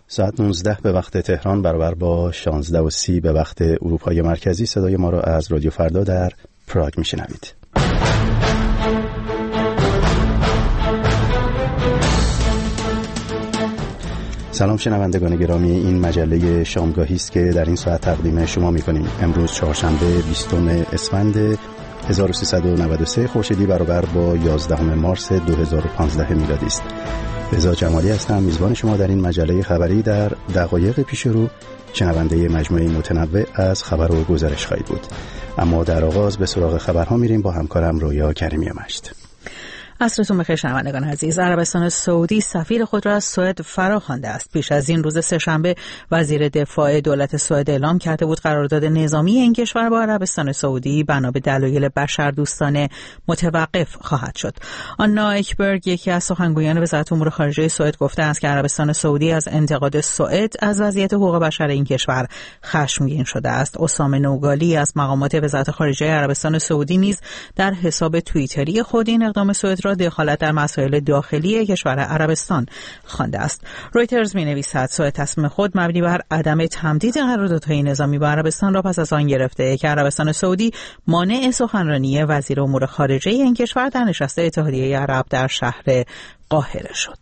ساعت 19 به وقت تهران برابر با 16:30 به وقت اروپای مرکزی صدای ما را از رادیو فردا در پراگ میشنوید. سلام شنوندگان گرامی، این مجله شامگاهی است که در این ساعت تقدیم شما می‌کنیم. امروز چهارشنبه 20 اسفند 1393 خورشیدی برابر با 11 مارس 2015 میلادی است. رضا جمالی هستم، میزبان شما در این مجله خبری. در دقایق پیش رو شنونده مجموعه متنوع از خبر و گزارش خواهید بود. اما در آغاز به سراغ خبرها میریم با همکارم رویا کریمی مجد. عصرتون بخیر شنوندگان عزیز. عربستان سعودی سفیر خود را از سوئد فراخوانده است. پیش از این روز سه‌شنبه وزیر دفاع دولت سوئد اعلام کرده بود قرارداد نظامی این کشور با عربستان سعودی بنا به دلایل بشردوستانه متوقف خواهد شد. آنا اکبرگ، یکی از سخنگویان وزارت امور خارجه سوئد، گفته است که عربستان سعودی از انتقاد سوئد از وضعیت حقوق بشر این کشور خشمگین شده است. اسامه نوگالی از مقامات وزارت خارجه عربستان سعودی نیز در حساب توییتری خود این اقدام سوئد را دخالت در مسائل داخلی کشور عربستان خوانده است. رویترز می‌نویسد سوئد تصمیم خود مبنی بر عدم تمدید قراردادهای نظامی با عربستان را پس از آن گرفته که عربستان سعودی مانع سخنرانی وزیر امور خارجه این کشور در نشست اتحادیه عرب در شهر قاهره شد.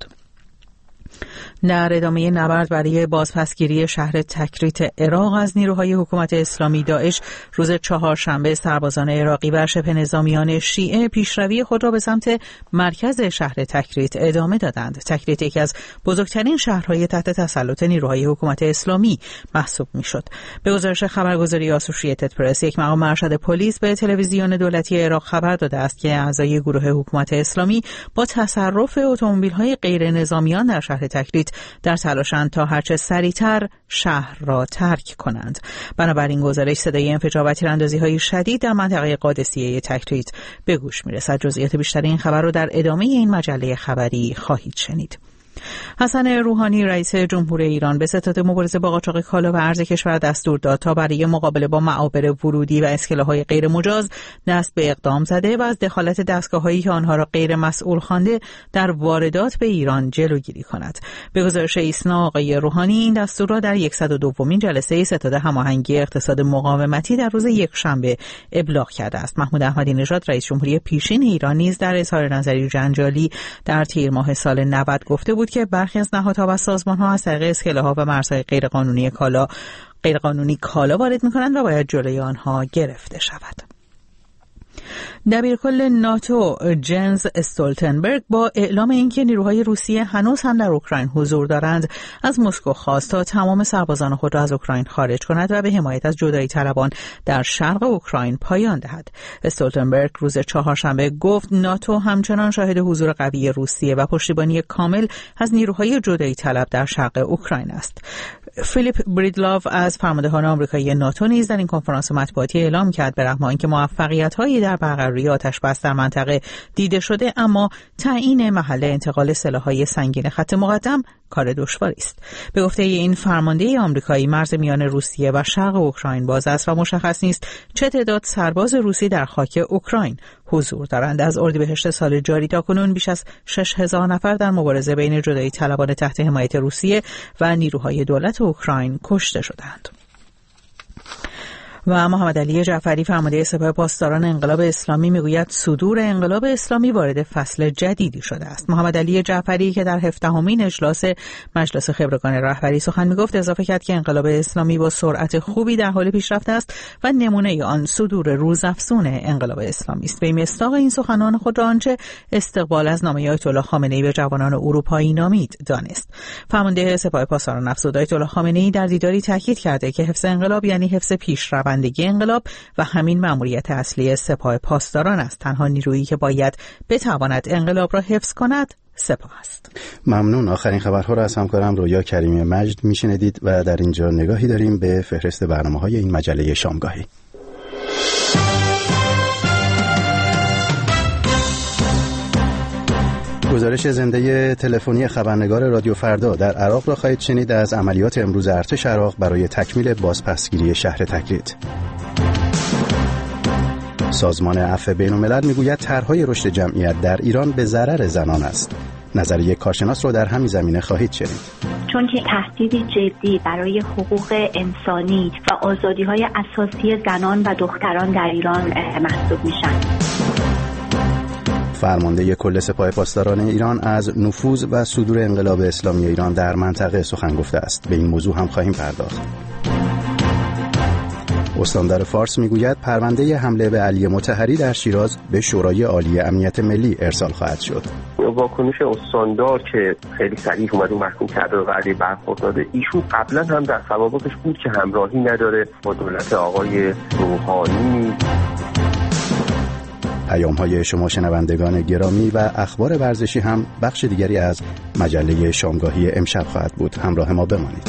در ادامه نبرد برای بازپسگیری شهر تکریت عراق از نیروهای حکومت اسلامی داعش، روز چهارشنبه سربازان عراقی و شبه نظامیان شیعه پیشروی خود را به سمت مرکز شهر تکریت ادامه دادند. تکریت یکی از بزرگترین شهرهای تحت تسلط نیروهای حکومت اسلامی محسوب میشد. به گزارش خبرگزاری آسوشییتد پرس، یک مقام ارشد پلیس به تلویزیون دولتی عراق خبر داده است که اعضای گروه حکومت اسلامی با تصرف اتومبیل‌های غیر نظامیان در شهر تکریت در تلاشند تا هرچه سریعتر شهر را ترک کنند. بنابراین گزارش صدای انفجار و تیراندازی‌های شدید در منطقه قادسیه تکریت به گوش می‌رسد. جزئیات بیشتر این خبر را در ادامه این مجله خبری خواهید شنید. حسن روحانی رئیس جمهوری ایران به ستاد مبارزه با قاچاق کالا و ارز کشور دستور داد تا برای مقابله با معابر ورودی و اسکله‌های غیر مجاز دست به اقدام زده و از دخالت دستگاه‌هایی که آنها را غیر مسئول خوانده در واردات به ایران جلوگیری کند. به گزارش ایسنا، آقای روحانی این دستور را در 102مین جلسه ستاد هماهنگی اقتصاد مقاومتی در روز یکشنبه ابلاغ کرده است. محمود احمدی نژاد رئیس جمهوری پیشین ایران نیز در اظهار نظری جنجالی در تیر ماه سال 90 گفته بود که برخی از نهادها و سازمان‌ها از طریق اسکله‌ها و مرزهای غیرقانونی کالا وارد می‌کنند و باید جلوی آنها گرفته شود. دبیرکل ناتو جنز استولتنبرگ با اعلام اینکه نیروهای روسیه هنوز هم در اوکراین حضور دارند از مسکو خواست تا تمام سربازان خود را از اوکراین خارج کند و به حمایت از جدایی طلبان در شرق اوکراین پایان دهد. استولتنبرگ روز چهارشنبه گفت ناتو همچنان شاهد حضور قوی روسیه و پشتیبانی کامل از نیروهای جدایی طلب در شرق اوکراین است. فیلیپ بریدلاف از فرماندهان آمریکایی ناتو نیز در این کنفرانس مطبوعاتی اعلام کرد به رغم اینکه موفقیت‌هایی در برقراری آتش‌بس در منطقه دیده شده، اما تعیین محل انتقال سلاح‌های سنگین خط مقدم کار دشواری است. به گفته این فرمانده آمریکایی، مرز میان روسیه و شرق اوکراین باز است و مشخص نیست چه تعداد سرباز روسی در خاک اوکراین حضور دارند. از اردیبهشت سال جاری تاکنون بیش از 6000 نفر در مبارزه بین جدایی طلبان تحت حمایت روسیه و نیروهای دولت اوکراین کشته شدند. و محمد علی جعفری، فرمانده سپاه پاسداران انقلاب اسلامی، میگوید صدور انقلاب اسلامی وارد فصل جدیدی شده است. محمد علی جعفری که در 17مین اجلاس مجلس خبرگان رهبری سخن میگفت اضافه کرد که انقلاب اسلامی با سرعت خوبی در حال پیشرفت است و نمونه آن صدور روزافزون انقلاب اسلامی است. به مصداق این سخنان خود را آنچه استقبال از نامه آیت الله خامنه‌ای به جوانان اروپایی نامید دانست. فرمانده سپاه پاسداران افزود آیت الله خامنه‌ای در دیداری تاکید کرده که حفظ انقلاب یعنی حفظ پیشروندگی انقلاب و همین مأموریت اصلی سپاه پاسداران است. تنها نیرویی که باید بتواند انقلاب را حفظ کند سپاه است. ممنون. آخرین خبرها را از همکارم رویا کریمی مجد میشنیدید و در اینجا نگاهی داریم به فهرست برنامه‌های این مجله شامگاهی. گزارش زنده تلفنی خبرنگار رادیو فردا در عراق را خواهید شنید از عملیات امروز ارتش عراق برای تکمیل بازپسگیری شهر تکریت. سازمان عفو بین‌الملل میگوید طرح‌های رشد جمعیت در ایران به ضرر زنان است. نظریه کارشناس رو در همین زمینه خواهید شنید. چون که تهدیدی جدی برای حقوق انسانی و آزادی‌های اساسی زنان و دختران در ایران محسوب میشن. فرمانده کل سپاه پاسداران ایران از نفوذ و صدور انقلاب اسلامی ایران در منطقه سخن گفته است. به این موضوع هم خواهیم پرداخت. استاندار فارس میگوید پرونده حمله به علی مطهری در شیراز به شورای عالی امنیت ملی ارسال خواهد شد. واکنش استاندار که خیلی صریح اومد و محکوم کرده و علی برخورد داده، ایشون قبلا هم در سوابقش بود که همراهی نداره با دولت آقای روحانی. پیام‌های شما شنوندگان گرامی و اخبار ورزشی هم بخش دیگری از مجله شامگاهی امشب خواهد بود. همراه ما بمانید.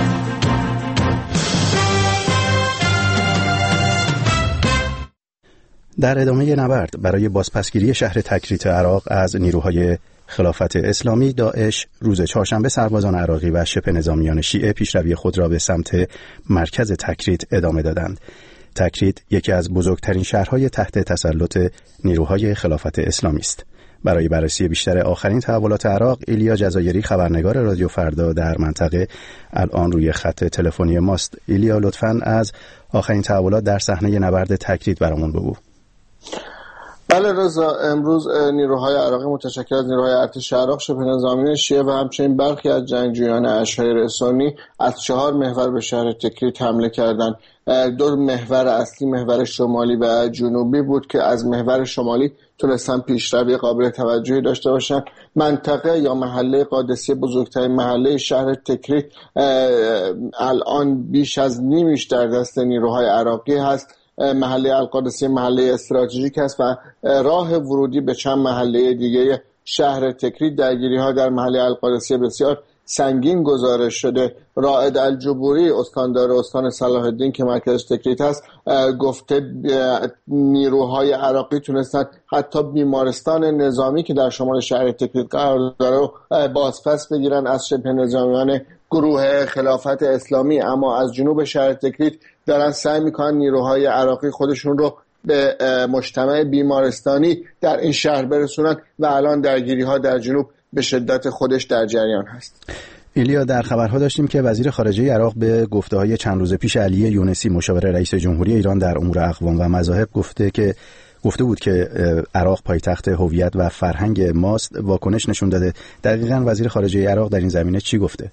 در ادامه نبرد برای بازپسگیری شهر تکریت عراق از نیروهای خلافت اسلامی، داعش روز چهارشنبه سربازان عراقی و شبه نظامیان شیعه پیشروی خود را به سمت مرکز تکریت ادامه دادند. تکریت یکی از بزرگترین شهرهای تحت تسلط نیروهای خلافت اسلامی است. برای بررسی بیشتر آخرین تحولات عراق، ایلیا جزایری خبرنگار رادیو فردا در منطقه الان روی خط تلفنی ماست. ایلیا، لطفاً از آخرین تحولات در صحنه نبرد تکریت برامون بگو. بله رضا، امروز نیروهای عراقی متشکل از نیروهای ارتش عراق، شبه نظامیان شیعه و همچنین برخی از جنگجویان اشایر سنی از 4 محور به شهر تکریت حمله کردند. 2 محور اصلی، محور شمالی و جنوبی بود که از محور شمالی تونستن پیشروی قابل توجهی داشته باشن. منطقه یا محله قادسیه، بزرگترین محله شهر تکریت، الان بیش از نیمیش در دست نیروهای عراقی هست. محله القادسیه محله استراتژیک است و راه ورودی به چند محله دیگه شهر تکریت. درگیری‌ها در محله القادسیه بسیار سنگین گزارش شده. رائد الجبوری، استاندار استان صلاح الدین که مرکز تکریت است، گفته نیروهای عراقی تونستن حتی بیمارستان نظامی که در شمال شهر تکریت قرار داره بازپس بگیرن از شبه نظامیان گروه خلافت اسلامی، اما از جنوب شهر تکریت دارن سعی میکنن نیروهای عراقی خودشون رو به مجتمع بیمارستانی در این شهر برسونن و الان درگیری‌ها در جنوب به شدت خودش در جریان هست. ایلیا، در خبرها داشتیم که وزیر خارجه عراق به گفته‌های چند روز پیش علی یونسی، مشاور رئیس جمهوری ایران در امور اقوام و مذاهب، گفته بود که عراق پایتخت هویت و فرهنگ ماست، واکنش نشون داده. دقیقاً وزیر خارجه عراق در این زمینه چی گفته؟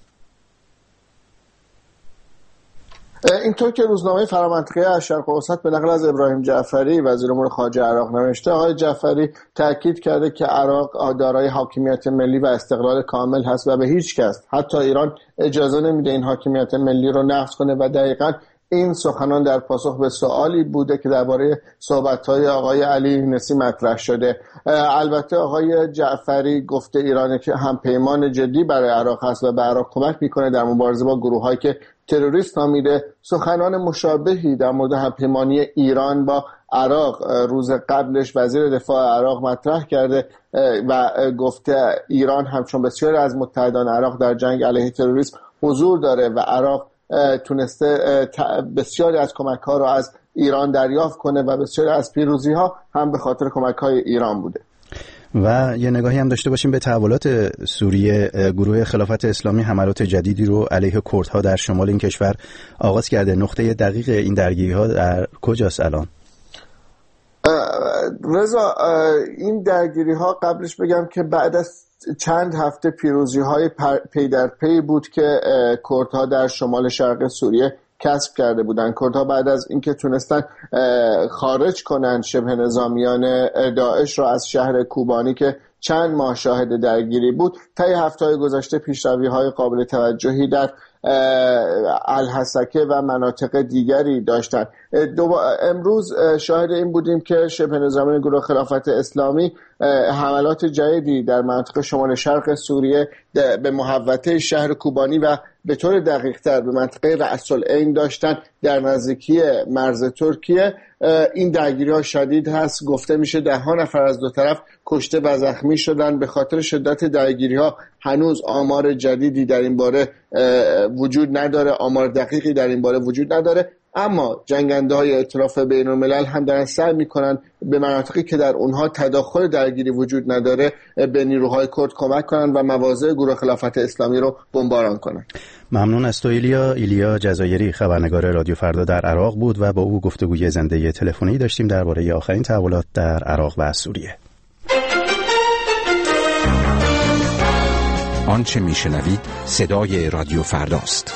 اینطور که روزنامه فرامنطقه الشرق الاوسط به نقل از ابراهیم جعفری وزیر امور خارجه عراق نوشته، آقای جعفری تاکید کرده که عراق دارای حاکمیت ملی و استقلال کامل هست و به هیچ کس، حتی ایران، اجازه نمیده این حاکمیت ملی رو نقض کنه و دقیقاً این سخنان در پاسخ به سوالی بوده که درباره صحبت‌های آقای علی یونسی مطرح شده. البته آقای جعفری گفته ایران که همپیمان جدی برای عراق هست و به عراق کمک میکنه در مبارزه با گروه‌هایی که تروریست نامیده. سخنان مشابهی در مورد همپیمانی ایران با عراق روز قبلش وزیر دفاع عراق مطرح کرده و گفته ایران همچون بسیاری از متحدان عراق در جنگ علیه تروریسم حضور داره و عراق تونسته بسیاری از کمک‌ها رو از ایران دریافت کنه و بسیاری از پیروزی‌ها هم به خاطر کمک‌های ایران بوده. و یه نگاهی هم داشته باشیم به تحولات سوریه. گروه خلافت اسلامی حملات جدیدی رو علیه کردها در شمال این کشور آغاز کرده. نقطه دقیق این درگیری‌ها در کجاست الان؟ رضا، این درگیری‌ها قبلش بگم که بعد از چند هفته پیروزی‌های پی در پی بود که کردها در شمال شرق سوریه کسب کرده بودند. کردها بعد از اینکه تونستن خارج کنن شبه نظامیان داعش را از شهر کوبانی که چند ماه شاهد درگیری بود، طی هفته‌های گذشته پیشروی‌های قابل توجهی در الحسکه و مناطق دیگری داشتند. امروز شاهد این بودیم که شبه نظامیان گروه خلافت اسلامی حملات جدیدی در منطقه شمال شرق سوریه به محوطه شهر کوبانی و به طور دقیق‌تر به منطقه رأس العین داشتن در نزدیکی مرز ترکیه. این درگیری‌ها شدید هست. گفته میشه 10 نفر از دو طرف کشته و زخمی شدن. به خاطر شدت درگیری‌ها هنوز آمار جدیدی در این باره وجود نداره، آمار دقیقی در این باره وجود نداره، اما جنگنده‌های ائتلاف بین‌الملل هم دارن سعی می‌کنن به مناطقی که در اونها تداخل درگیری وجود نداره به نیروهای کرد کمک کنن و مواضع گروه خلافت اسلامی رو بمباران کنن. ممنون از تو ایلیا جزایری، خبرنگار رادیو فردا در عراق بود و با او گفتگوی زنده تلفنی داشتیم درباره آخرین تحولات در عراق و سوریه. آنچه میشنوید صدای رادیو فرداست.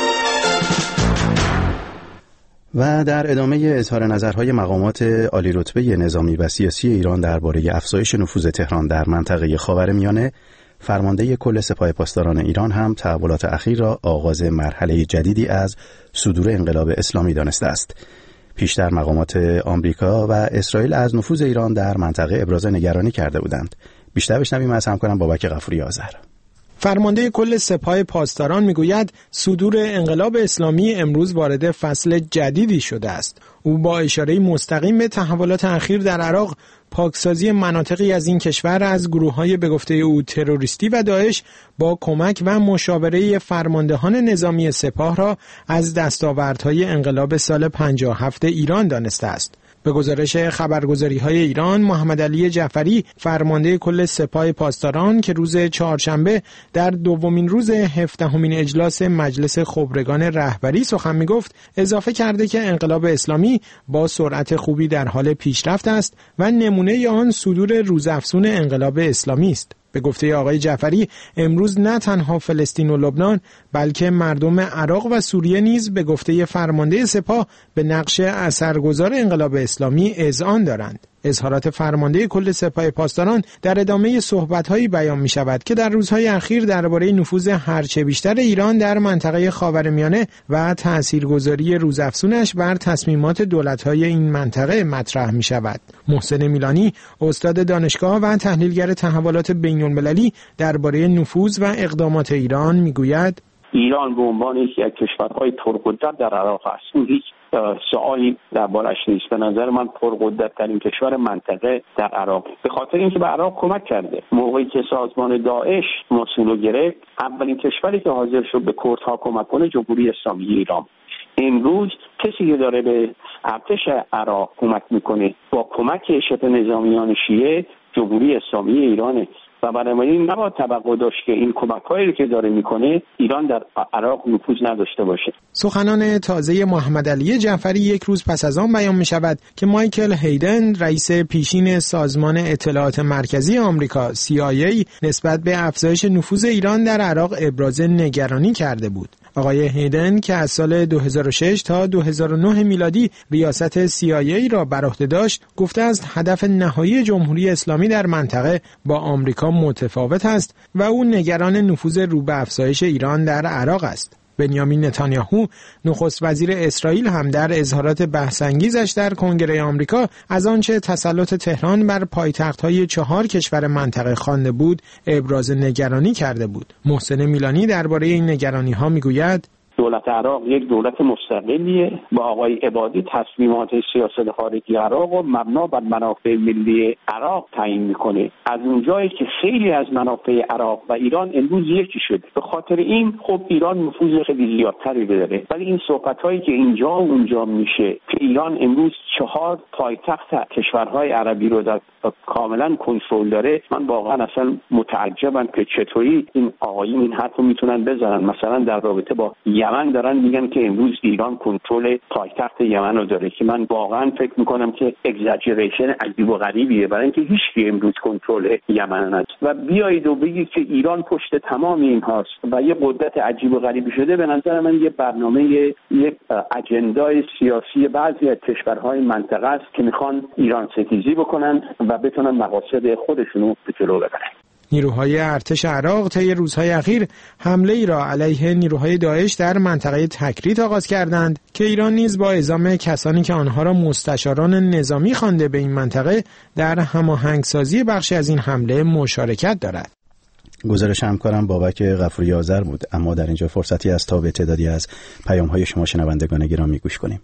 و در ادامه اظهار نظرهای مقامات عالی رتبه نظامی و سیاسی ایران درباره افزایش نفوذ تهران در منطقه خاورمیانه، فرمانده کل سپاه پاسداران ایران هم تحولات اخیر را آغاز مرحله جدیدی از صدور انقلاب اسلامی دانسته است. پیشتر مقامات آمریکا و اسرائیل از نفوذ ایران در منطقه ابراز نگرانی کرده بودند. بیشتر بشنویم از همکارم بابک غفوری آذر. فرمانده کل سپاه پاسداران میگوید صدور انقلاب اسلامی امروز وارد فصل جدیدی شده است. او با اشاره مستقیم به تحولات اخیر در عراق، پاکسازی مناطقی از این کشور از گروه‌های به گفته او تروریستی و داعش با کمک و مشاوره فرماندهان نظامی سپاه را از دستاوردهای انقلاب سال 57 ایران دانسته است. به گزارش خبرگزاری‌های ایران، محمد علی جعفری، فرمانده کل سپاه پاسداران که روز چهارشنبه در دومین روز 17مین اجلاس مجلس خبرگان رهبری سخن می‌گفت، اضافه کرده که انقلاب اسلامی با سرعت خوبی در حال پیشرفت است و نمونه آن صدور روزافزون انقلاب اسلامی است. به گفته آقای جعفری، امروز نه تنها فلسطین و لبنان بلکه مردم عراق و سوریه نیز به گفته فرمانده سپاه به نقش اثرگذار انقلاب اسلامی اذعان دارند. اظهارات فرمانده کل سپاه پاسداران در ادامه صحبت‌هایی بیان می‌شود که در روزهای اخیر درباره نفوذ هرچه بیشتر ایران در منطقه خاورمیانه و تاثیرگذاری روزافزونش بر تصمیمات دولت‌های این منطقه مطرح می‌شود. محسن میلانی، استاد دانشگاه و تحلیلگر تحولات بین‌المللی درباره نفوذ و اقدامات ایران می‌گوید: ایران به عنوان یکی از کشورهای پرقدرت در عراق است. این هیچ سوالی دربارش نیست. به نظر من پرقدرت ترین کشور منطقه در عراق، به خاطر اینکه به عراق کمک کرده. موقعی که سازمان داعش موسول گرفت، اولین کشوری که حاضر شد به کردها کمک کنه جمهوری اسلامی ایران. امروز کسی که داره به ارتش عراق کمک میکنه با کمک شبه نظامیان شیعه جمهوری اسلامی ایرانه و بنابراین نباید توقع داشت که این کمک‌هایی که داره میکنه ایران در عراق نفوذ نداشته باشه. سخنان تازه محمد علی جعفری یک روز پس از آن بیان می شود که مایکل هیدن، رئیس پیشین سازمان اطلاعات مرکزی آمریکا CIA، نسبت به افزایش نفوذ ایران در عراق ابراز نگرانی کرده بود. آقای هیدن که از سال 2006 تا 2009 میلادی ریاست CIA را بر عهده داشت، گفته است هدف نهایی جمهوری اسلامی در منطقه با آمریکا متفاوت است و او نگران نفوذ رو به افزایش ایران در عراق است. بنیامین نتانیاهو، نخست وزیر اسرائیل، هم در اظهارات بحث‌انگیزش در کنگره آمریکا از آنچه تسلط تهران بر پایتخت‌های 4 کشور منطقه خوانده بود، ابراز نگرانی کرده بود. محسن میلانی درباره این نگرانی‌ها می‌گوید: دولت عراق یک دولت مستقلیه. با آقای عبادی تصمیمات سیاست خارجی عراق و مبنا بر منافع ملی عراق تعیین میکنه. از اونجایی که خیلی از منافع عراق و ایران امروز یکی شد، به خاطر این خب ایران نفوذ خیلی زیادتری داره. ولی این صحبت‌هایی که اینجا و اونجا میشه که ایران امروز 4 پایتخت کشورهای عربی رو در کاملا کنترل داره، من واقعا اصلا متعجبم که چطوری این آقایون این حرفو میتونن بزنن. مثلا در رابطه با یمن دارن میگن که امروز ایران کنترل پایتخت یمن رو داره، که من واقعا فکر میکنم که اگزاجریشن عجیب و غریبیه، برای اینکه هیچکی امروز کنترل یمن نداره و بیایید و بگید که ایران پشت تمام این هاست و یه قدرت عجیب و غریبی شده. به نظر من یه برنامه، یک اجندای سیاسی بعضی از کشورهای منطقه است که میخوان ایران ستیزی بکنن و بتونن مقاصد خودشونو به جلو ببرن. نیروهای ارتش عراق طی روزهای اخیر حمله ای را علیه نیروهای داعش در منطقه تکریت آغاز کردند که ایران نیز با اعزام کسانی که آنها را مستشاران نظامی خوانده به این منطقه در هماهنگسازی بخشی از این حمله مشارکت دارد. گزارش همکارم بابک غفوری آذر بود. اما در اینجا فرصتی است تا به تعدادی از پیام‌های شما شنوندگان گرامی گوش کنیم.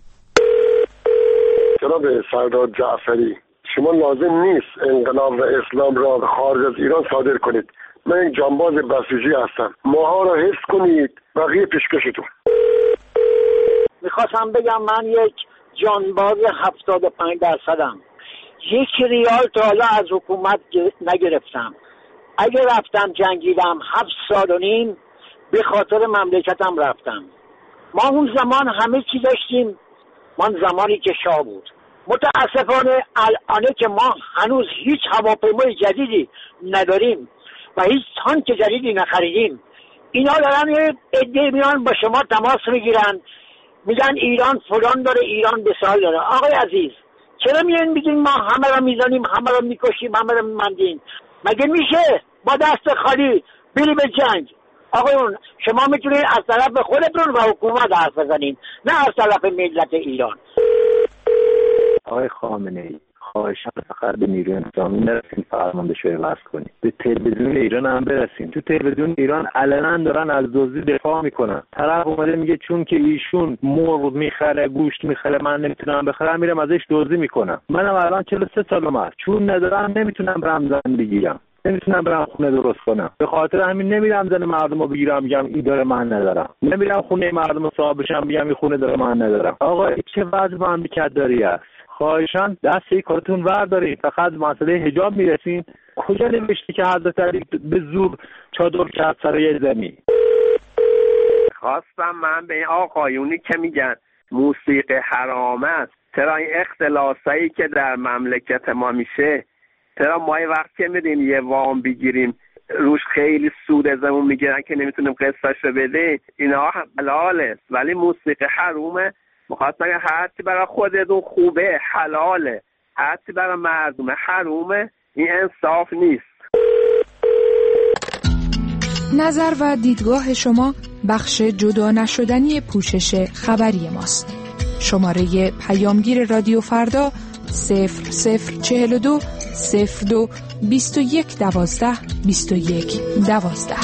جناب سردار جعفری، شما لازم نیست انقلاب و اسلام را خارج از ایران صادر کنید. من یک جانباز بسیجی هستم. ماها را حفظ کنید، بقیه پیشکشتون. میخواستم بگم من یک جانباز 75%م. 1 ریال تا حالا از حکومت نگرفتم. اگه رفتم جنگیدم 7 سال و نیم به خاطر مملکتم رفتم. ما اون زمان همه چی داشتیم، من زمانی که شاه بود. متاسفانه الان که ما هنوز هیچ هواپیمای جدیدی نداریم و هیچ تانک جدیدی نخریدیم. اینا دارن عده میان با شما تماس میگیرن، میگن ایران فلان داره، ایران بسیار داره. آقای عزیز چرا میان میگین ما همه را میزنیم، همه را میکشیم، همه را میمندیم؟ مگه میشه با دست خالی بری به جنگ؟ آقایون شما میتونید از طرف خودتون و حکومت حرف بزنین، نه از طرف ملت ایران. آقای خامنه‌ای خواهشاً فقط به نیروی انتظامی نرسین، فرماندهشو عوض کنید. به تلویزیون ایران هم برسین. تو تلویزیون ایران علنا دارن از دزدی دفاع میکنن. طرف اومده میگه چون که ایشون مرغ میخره، گوشت میخره، من نمیتونم بخرم، میرم ازش دزدی میکنم. منم الان 43 سالم هست، چون ندارم نمیتونم برم زن بگیرم، نمیتونم برم خونه درست کنم. به خاطر همین نمیرم زن مردمو بگیرم میگم این داره من ندارم. نمیرم خونه مردمو صاحب بشم میگم این خونه داره من ندارم. آقا چه وضع مملکت داری است؟ خواهشاً دست کارتون وردارید. فقط مسئله حجاب میرسین. کجا نوشته که حضرت علی به زور چادر کرد سر یه زمین؟ خواستم من به آقایونی که میگن موسیقی حرام است، چرا این اختلاسایی که در مملکت ما میشه، چرا ما یه وقت که میدیم یه وام بگیریم روش خیلی سود ازمون میگیرن که نمیتونیم قسطش رو بدیم؟ اینا حلاله ولی موسیقی حرومه. میخواست بگم هرچی برای خودتون خوبه حلاله، هرچی برای مردم حرومه. این انصاف نیست. نظر و دیدگاه شما بخش جدا نشدنی پوشش خبری ماست. شماره پیامگیر رادیو فردا 0042 02 21 12 21 12.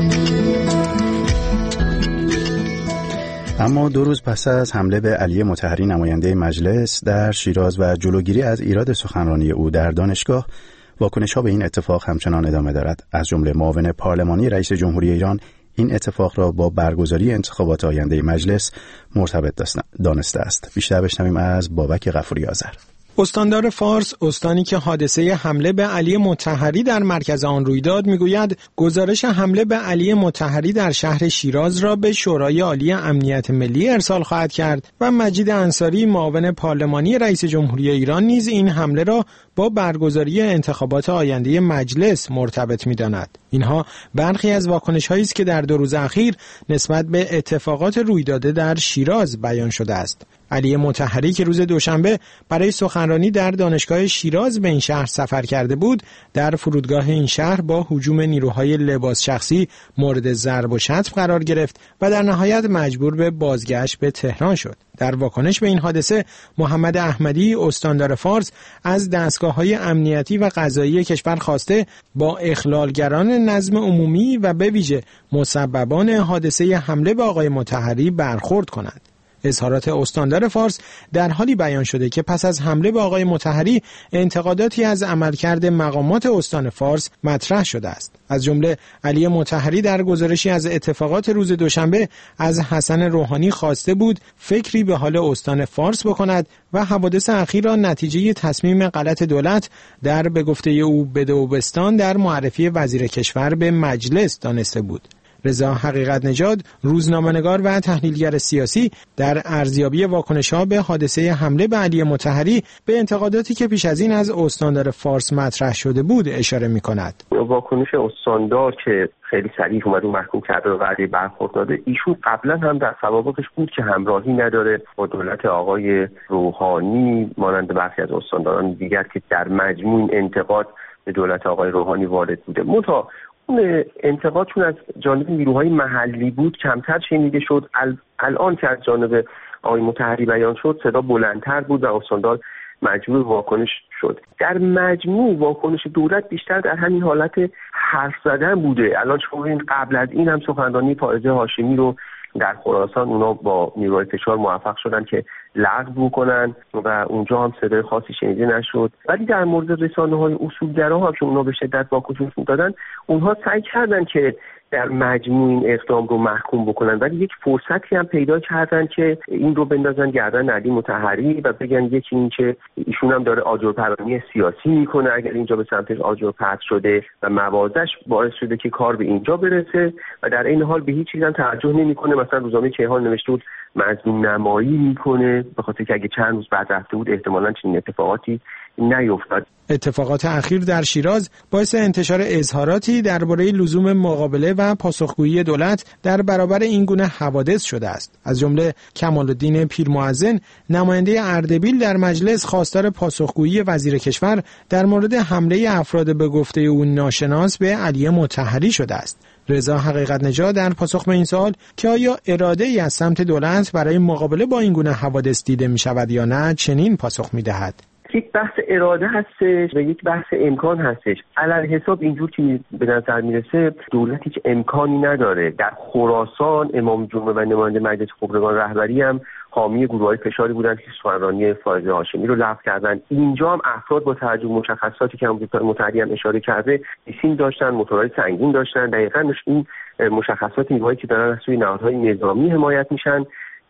اما 2 روز پس از حمله به علی مطهری نماینده مجلس در شیراز و جلوگیری از ایراد سخنرانی او در دانشگاه، واکنش‌ها به این اتفاق همچنان ادامه دارد. از جمله معاون پارلمانی رئیس جمهوری ایران این اتفاق را با برگزاری انتخابات آینده مجلس مرتبط دانسته است. بیشتر بشنویم از بابک غفوری آذر. استاندار فارس، استانی که حادثه حمله به علی مطهری در مرکز آن روی داد، میگوید گزارش حمله به علی مطهری در شهر شیراز را به شورای عالی امنیت ملی ارسال خواهد کرد و مجید انصاری، معاون پارلمانی رئیس جمهوری ایران، نیز این حمله را با برگزاری انتخابات آینده مجلس مرتبط می‌داند. اینها برخی از واکنش‌هایی است که در 2 روز اخیر نسبت به اتفاقات روی داده در شیراز بیان شده است. علی مطهری که روز دوشنبه برای سخنرانی در دانشگاه شیراز به این شهر سفر کرده بود، در فرودگاه این شهر با هجوم نیروهای لباس شخصی مورد ضرب و شتم قرار گرفت و در نهایت مجبور به بازگشت به تهران شد. در واکنش به این حادثه، محمد احمدی، استاندار فارس، از دستگاه‌های امنیتی و قضایی کشور خواسته با اخلالگران نظم عمومی و به ویژه مسببان حادثه حمله به آقای مطهری برخورد کنند. اظهارات استاندار فارس در حالی بیان شده که پس از حمله به آقای مطهری انتقاداتی از عملکرد مقامات استان فارس مطرح شده است. از جمله علی مطهری در گزارشی از اتفاقات روز دوشنبه از حسن روحانی خواسته بود فکری به حال استان فارس بکند و حوادث اخیر را نتیجه تصمیم غلط دولت در به گفته او بدوبستان در معرفی وزیر کشور به مجلس دانسته بود. رضا حقیقت نژاد، روزنامه‌نگار و تحلیلگر سیاسی، در ارزیابی واکنش‌ها به حادثه حمله به علی مطهری به انتقاداتی که پیش از این از استاندار فارس مطرح شده بود اشاره می‌کند. واکنش استاندار که خیلی صریح اومد و محکوم کرده و وعده برخورد داده، ایشون قبلا هم در سوابقش بود که همراهی نداره با دولت آقای روحانی، مانند برخی از استانداران دیگر که در مجموع انتقاد به دولت آقای روحانی وارد بوده. منتها اون انتقاد چون از جانب نیروهای محلی بود کمتر شنیده شد. الان که از جانب آقای مطهری بیان شد صدا بلندتر بود و استاندار مجبور واکنش شد. در مجموع واکنش دولت بیشتر در همین حالت حرف زدن بوده. الان شما این قبل از این هم سخنرانی فائزه هاشمی رو در خراسان اونا با نیروهای فشار موفق شدن که لغو کنن و اونجا هم صدای خاصی شنیده نشد. ولی در مورد رسانه‌های اصولگرا هم که اونا به شدت واکنش دادن، اونها سعی کردن که در مجموع این اقدام رو محکوم بکنن، ولی یک فرصتی هم پیدا کردن که این رو بندازن گردن علی مطهری و بگن یکی این که ایشون هم داره آجرپرانی سیاسی میکنه اگر اینجا به سمتش آجرپرت شده و موازش باعث شده که کار به اینجا برسه و در این حال به هیچ چیز هم توجه نمیکنه. مثلا روزنامه کیهان نوشته بود مظلوم نمایی میکنه به خاطر که اگه چند روز بعد رفته بود احتمالاً چنین اتفاقاتی نیفتاد. اتفاقات اخیر در شیراز باعث انتشار اظهاراتی درباره لزوم مقابله و پاسخگویی دولت در برابر این گونه حوادث شده است. از جمله کمال‌الدین پیرمؤذن نماینده اردبیل در مجلس خواستار پاسخگویی وزیر کشور در مورد حمله افراد به گفته او ناشناس به علی مطهری شده است. رضا حقیقت نژاد در پاسخ به این سوال که آیا اراده‌ای از سمت دولت برای مقابله با این گونه حوادث دیده می شود یا نه چنین پاسخ می دهد. یک بحث اراده هستش و یک بحث امکان هستش. علی حساب اینجور که به نظر میرسه دولت هیچ امکانی نداره. در خراسان امام جمعه و نماینده مجلس خبرگان رهبری هم حامی گروه‌های فشاری بودن که سخنرانی فائز هاشمی رو لغو کردن. اینجا هم افراد با توجه به مشخصاتی که دکتر مطهری هم اشاره کرده سیم داشتن، موتورهای سنگین داشتن. دقیقاً این مشخصات نیروهایی که دارن از سوی نهادهای نظامی حمایت میشن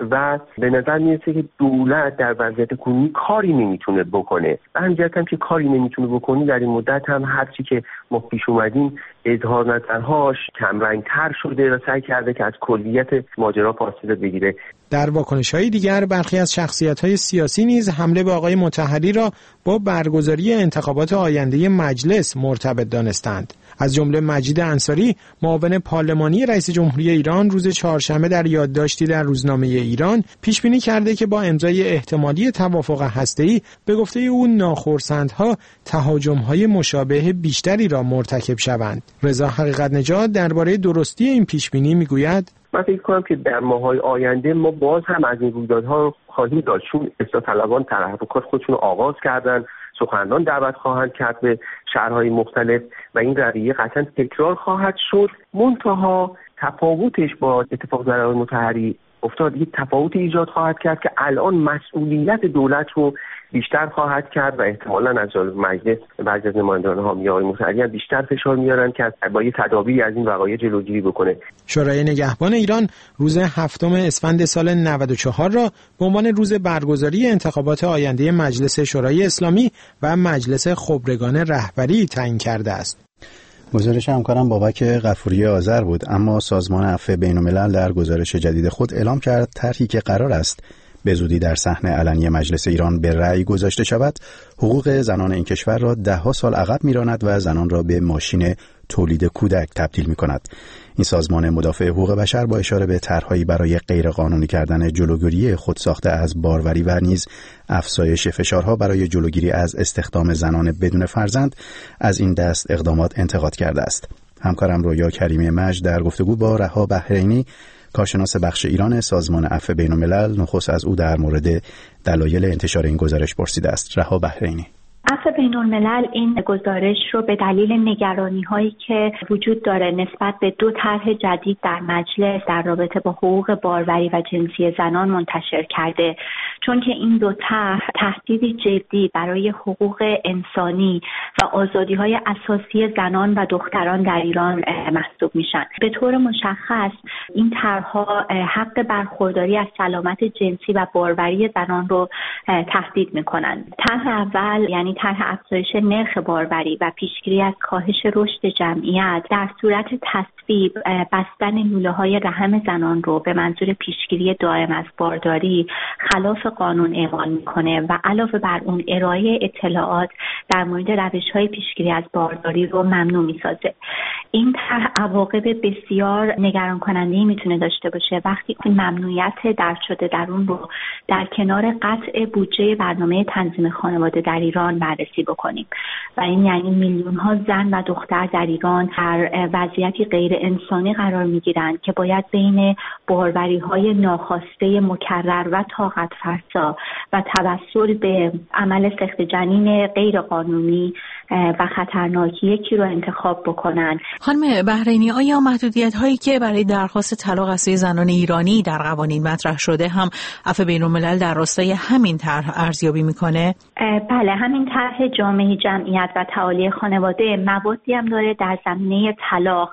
و به نظر میرسه که دولت در وضعیت کنونی کاری نمیتونه بکنه و همینجاست هم که کاری نمیتونه بکنی در این مدت هم هرچی که ما پیش اومدیم اظهار نظرهاش کمرنگ‌تر شده و سعی کرده که از کلیت ماجرا فاصله بگیره. در واکنش‌های دیگر برخی از شخصیت‌های سیاسی نیز حمله به آقای مطهری را با برگزاری انتخابات آینده مجلس مرتبط دانستند. از جمله مجید انصاری معاون پارلمانی رئیس جمهوری ایران روز چهارشنبه در یادداشتی در روزنامه ایران پیش بینی کرده که با امضای احتمالی توافق هسته‌ای به گفته او ناخرسندها تهاجم‌های مشابه بیشتری را مرتکب شوند. رضا حقیقت نژاد درباره درستی این پیش بینی میگوید: من فکر کنم که در ماه‌های آینده ما باز هم از این رویدادها خواهیم داشت، چون اصلاح طلبان تحرکات خودشون رو آغاز کردن، سخنران دعوت خواهند کرد به شهرهای مختلف و این رویه قطعا تکرار خواهد شد. منتها تفاوتش با اتفاق در آقای مطهری افتاد یک تفاوت ایجاد خواهد کرد که الان مسئولیت دولت رو بیشتر خواهد کرد و احتمالاً از مجلس بعضی از نمایندگان حامی آقای مطهری بیشتر فشار میارن که با یه تدابیری از این وقایع جلوگیری بکنه. شورای نگهبان ایران روز 7 اسفند سال 94 را به عنوان روز برگزاری انتخابات آینده مجلس شورای اسلامی و مجلس خبرگان رهبری تعیین کرده است. گزارش همکارم بابک غفوری آذر بود. اما سازمان عفو بین‌الملل در گزارش جدید خود اعلام کرد طرحی که قرار است به زودی در صحن علنی مجلس ایران به رأی گذاشته شود، حقوق زنان این کشور را 10 سال عقب می‌راند و زنان را به ماشین تولید کودک تبدیل می‌کند. این سازمان مدافع حقوق بشر با اشاره به طرح‌هایی برای غیرقانونی کردن جلوگیری خودساخته از باروری و نیز افزایش فشارها برای جلوگیری از استخدام زنان بدون فرزند از این دست اقدامات انتقاد کرده است. همکارم رویا کریمی مجد در گفتگو با رها بحرینی کارشناس بخش ایران سازمان عفو بین‌الملل نخست از او در مورد دلایل انتشار این گزارش پرسیده است. رها بحرینی: عفو بین‌الملل این گزارش رو به دلیل نگرانی‌هایی که وجود داره نسبت به 2 طرح جدید در مجلس در رابطه با حقوق باروری و جنسی زنان منتشر کرده، چون که این 2 طرح تهدیدی جدی برای حقوق انسانی و آزادی‌های اساسی زنان و دختران در ایران محسوب میشن. به طور مشخص این طرح‌ها حق برخورداری از سلامت جنسی و باروری زنان رو تهدید می‌کنند. طرح اول یعنی طرح افزایش نرخ باروری و پیشگیری از کاهش رشد جمعیت در صورت تصویب بستن لوله‌های رحم زنان رو به منظور پیشگیری دائم از بارداری خلاف قانون اعمال میکنه و علاوه بر اون ارائه اطلاعات در مورد روش‌های پیشگیری از بارداری رو ممنوع میسازه. این طرح عواقب بسیار نگران کننده‌ای میتونه داشته باشه وقتی این ممنوعیت درج شده در اون رو در کنار قطع بودجه برنامه تنظیم خانواده در ایران بررسی بکنیم و این یعنی میلیون‌ها زن و دختر در ایران در وضعیتی غیر انسانی قرار میگیرند که باید بین باروری‌های ناخواسته مکرر و طاقت فرسا و توسل به عمل سخت جنین غیر قانونی و خطرناکی یکی رو انتخاب بکنن. خانم بحرینی، آیا محدودیت‌هایی که برای درخواست طلاق از زنان ایرانی در قوانین مطرح شده هم عفو بین‌الملل در راستای همین طرح ارزیابی میکنه؟ بله، همین طرح جامعه جمعیت و تعالی خانواده موادی هم داره در زمینه طلاق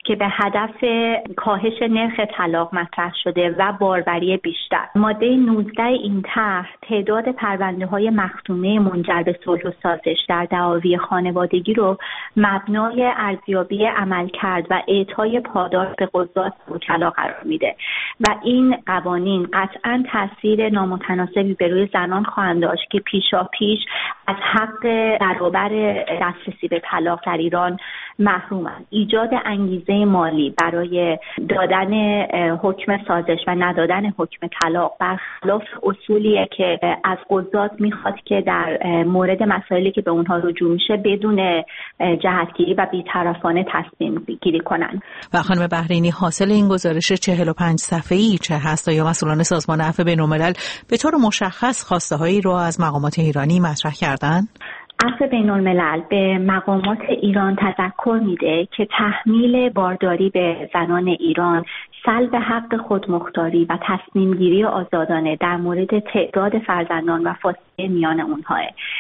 که به هدف کاهش نرخ طلاق مطرح شده و باربری بیشتر. ماده 19 این طرح تعداد پرونده‌های مختومه منجر به صلح و سازش در دعاوی خانوادگی رو مبنای ارزیابی عملکرد و اعطای پاداش به قضات وکلا قرار میده و این قوانین قطعاً تاثیر نامتناسبی به روی زنان خواهند داشت که پیشاپیش از حق برابر دسترسی به طلاق در ایران محرومند. ایجاد انگیزه مالی برای دادن حکم سازش و ندادن حکم طلاق برخلاف اصولیه که از قضات میخواد که در مورد مسائلی که به اونها رجوع میشه بدون جهتگیری و بی‌طرفانه تصمیم گیری کنن. و خانم بحرینی، حاصل این گزارش 45 صفحه‌ای چه هست؟ یا مسئولان سازمان عفو بین‌الملل به طور مشخص خواسته‌هایی رو از مقامات ایرانی مطرح کردن؟ عفو بین‌الملل به مقامات ایران تذکر میده که تحمیل بارداری به زنان ایران سلب حق خودمختاری و تصمیم گیری آزادانه در مورد تعداد فرزندان و فاصله میان اونها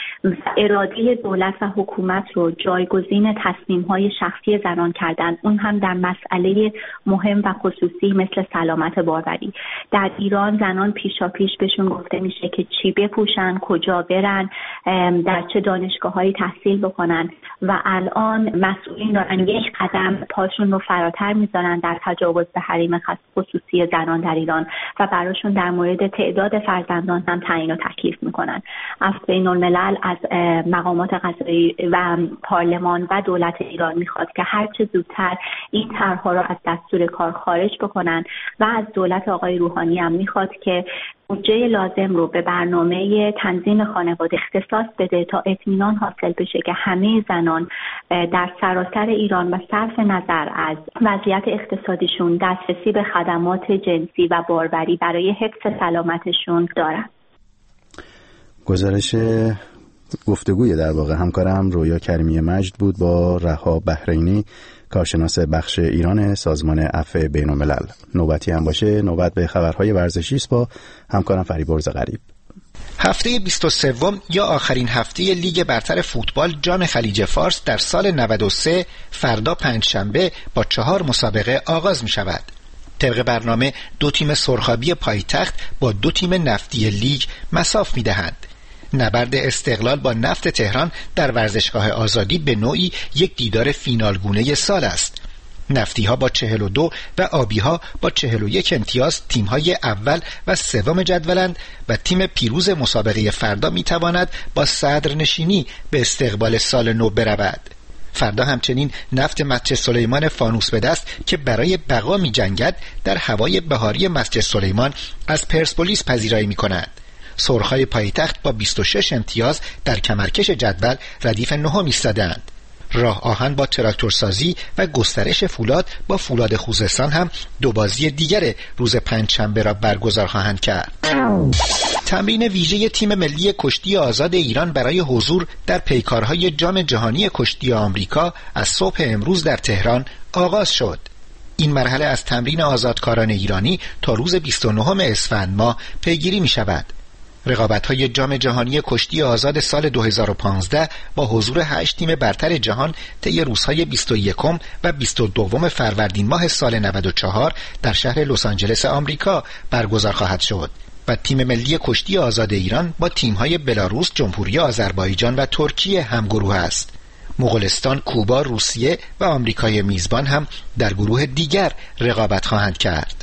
اراده دولت و حکومت رو جایگزین تصمیم‌های شخصی زنان کردن، اون هم در مسئله مهم و خصوصی مثل سلامت باروری. در ایران زنان پیشاپیش بهشون گفته میشه که چی بپوشن، کجا برن، در چه دانشگاه‌هایی تحصیل بکنن و الان مسئولین دارن یک قدم پاشون رو فراتر میذارن در تجاوز به حریم خصوصی زنان در ایران و براشون در مورد تعداد فرزندان هم تعیین و تکلیف میکنن. عفو بین‌الملل از مقامات قضایی و پارلمان و دولت ایران میخواد که هر چه زودتر این طرح‌ها را از دستور کار خارج بکنن و از دولت آقای روحانی هم میخواد که بودجه لازم رو به برنامه تنظیم خانواده اختصاص بده تا اطمینان حاصل بشه که همه زنان در سراسر ایران و صرف نظر از وضعیت اقتصادیشون دسترسی به خدمات جنسی و باروری برای حفظ سلامتشون دارن. گزارش گفتگوی در واقع همکارم رویا کریمی مجد بود با رها بحرینی، کارشناس بخش ایران سازمان عفو بین‌الملل. نوبتی هم باشه نوبت به خبرهای ورزشی است با همکارم فریبرز غریب. هفته 23 یا آخرین هفته لیگ برتر فوتبال جام خلیج فارس در سال 93 فردا پنجشنبه با 4 مسابقه آغاز می شود. طبق برنامه 2 تیم سرخابی پایتخت با 2 تیم نفتی لیگ مساف می دهند. نبرد استقلال با نفت تهران در ورزشگاه آزادی به نوعی یک دیدار فینالگونه سال است. نفتی ها با 42 و آبی ها با 41 امتیاز تیم‌های اول و سوم جدولند و تیم پیروز مسابقه فردا می‌تواند با صدرنشینی به استقبال سال نو برود. فردا همچنین نفت مسجد سلیمان فانوس به دست که برای بقا می‌جنگد در هوای بهاری مسجد سلیمان از پرسپولیس پذیرایی می‌کند. سرخای پایتخت با 26 امتیاز در کمرکش جدول ردیف نهم ایستاده‌اند. راه آهن با تراکتورسازی و گسترش فولاد با فولاد خوزستان هم 2 بازی دیگر روز پنجشنبه را برگزار خواهند کرد. تمرین ویژه تیم ملی کشتی آزاد ایران برای حضور در پیکارهای جام جهانی کشتی آمریکا از صبح امروز در تهران آغاز شد. این مرحله از تمرین آزادکاران ایرانی تا روز 29 اسفند ماه پیگیری می شود. رقابت‌های جام جهانی کشتی آزاد سال 2015 با حضور 8 تیم برتر جهان طی روزهای 21 و 22 فروردین ماه سال 94 در شهر لس آنجلس آمریکا برگزار خواهد شد و تیم ملی کشتی آزاد ایران با تیم‌های بلاروس، جمهوری آذربایجان و ترکیه همگروه است. مغولستان، کوبا، روسیه و آمریکای میزبان هم در گروه دیگر رقابت خواهند کرد.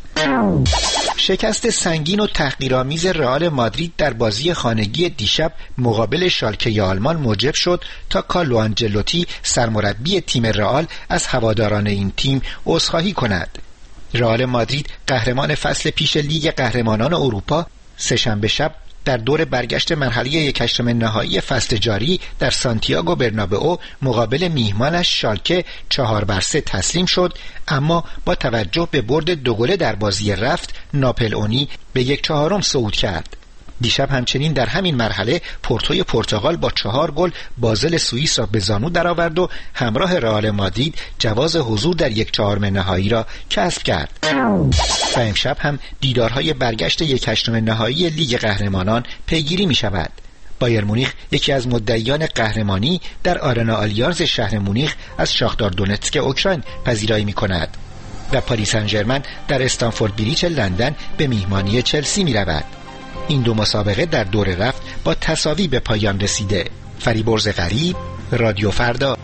شکست سنگین و تحقیرآمیز رئال مادرید در بازی خانگی دیشب مقابل شالکه آلمان موجب شد تا کارلو آنجلوتی سرمربی تیم رئال از هواداران این تیم عذرخواهی کند. رئال مادرید قهرمان فصل پیش لیگ قهرمانان اروپا سه‌شنبه شب در دور برگشت مرحله 1/8 نهایی فصل جاری در سانتیاگو برنابئو مقابل میهمانش شالکه 4-3 تسلیم شد، اما با توجه به برد 2 گله در بازی رفت ناپلئونی به 1/4 صعود کرد. دیشب همچنین در همین مرحله پورتوی پرتغال با 4 گل بازل سوئیس را به زانو درآورد و همراه رئال مادرید جواز حضور در 1/4 نهایی را کسب کرد. و امشب هم دیدارهای برگشت 1/8 نهایی لیگ قهرمانان پیگیری می شود. بایر مونیخ یکی از مدعیان قهرمانی در آرنا آلیانز شهر مونیخ از شاختار دونتسک اوکراین پذیرایی می‌کند و پاریس سن ژرمن در استنفورد بریج لندن به میهمانی چلسی می‌رود. این دو مسابقه در دور رفت با تساوی به پایان رسیده. فریبرز غریب، رادیو فردا.